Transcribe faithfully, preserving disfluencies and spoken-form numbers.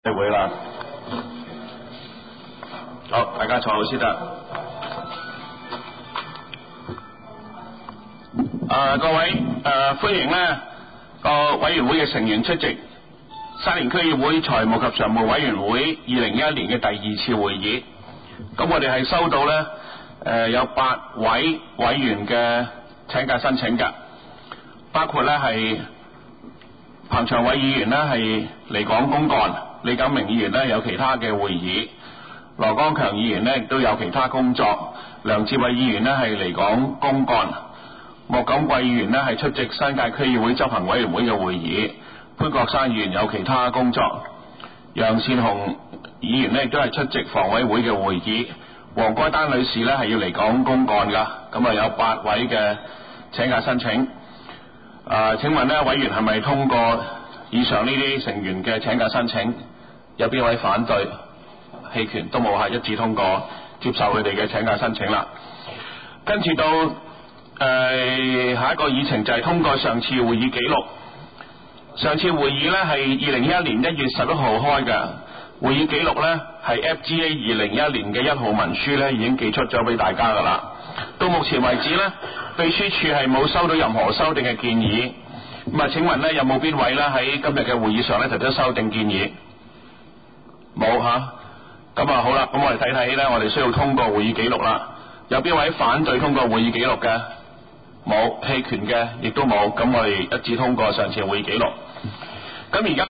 會啦。好，大家坐好先得。啊，各位誒、呃，歡迎咧個委員會嘅成員出席沙田區議會財務及常務委員會二零一一年嘅第二次會議。咁我哋係收到咧誒、呃、有八位委員嘅請假申請㗎，包括咧係彭長偉議員咧係離港公幹，李錦明議員咧有其他嘅會議，羅光強議員咧亦都有其他工作，梁志偉議員咧係離港公幹，莫錦貴議員咧係出席新界區議會執行委員會嘅會議，潘國山議員有其他工作，楊善雄議員咧亦都係出席房委會嘅會議，黃該丹女士咧係要離港公幹㗎，咁啊有八位嘅請假申請。啊、呃，請問咧委員係咪通過以上呢啲成員嘅請假申請？有邊位反對？棄權都冇，係一致通過接受佢哋嘅請假申請啦。跟住到誒、呃、下一個議程就係通過上次會議記錄。上次會議咧係二零一一年一月十一號開嘅，會議記錄咧係 F G A 二零一一年嘅一號文書咧已經寄出咗俾大家㗎啦。到目前為止咧，秘書處係冇收到任何修訂嘅建議。咁啊，請問咧有冇邊位咧喺今日嘅會議上咧提出修訂建議？冇嚇。咁啊好啦，咁我哋睇睇咧，我哋需要通過會議記錄啦。有邊位反對通過會議記錄嘅？冇，棄權嘅亦都冇。咁我哋一致通過上次會議記錄。咁而家